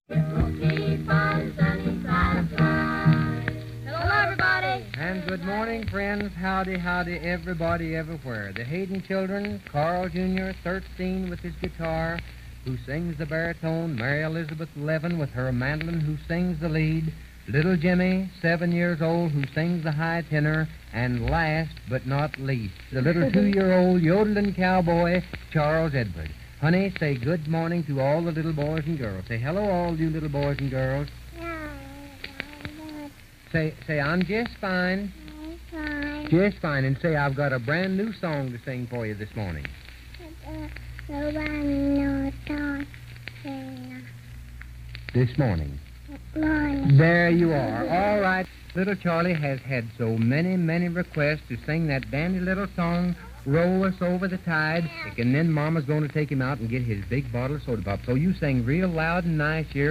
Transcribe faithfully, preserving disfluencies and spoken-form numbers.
It will keep us sunny side of life. Hello, everybody. And good morning, friends. Howdy, howdy, everybody, everywhere. The Hayden children, Carl Junior, thirteen, with his guitar, who sings the baritone, Mary Elizabeth, eleven, with her mandolin, who sings the lead, little Jimmy, seven years old, who sings the high tenor, and last but not least, the little two-year-old yodeling cowboy, Charles Edward. Honey, say good morning to all the little boys and girls. Say hello, all you little boys and girls. Say, say, I'm just fine. Fine. Just fine. And say, I've got a brand new song to sing for you this morning. This morning. Morning. There you are. All right. Little Charlie has had so many, many requests to sing that dandy little song, Roll Us Over the Tide, and then Mama's going to take him out and get his big bottle of soda pop. So you sing real loud and nice here.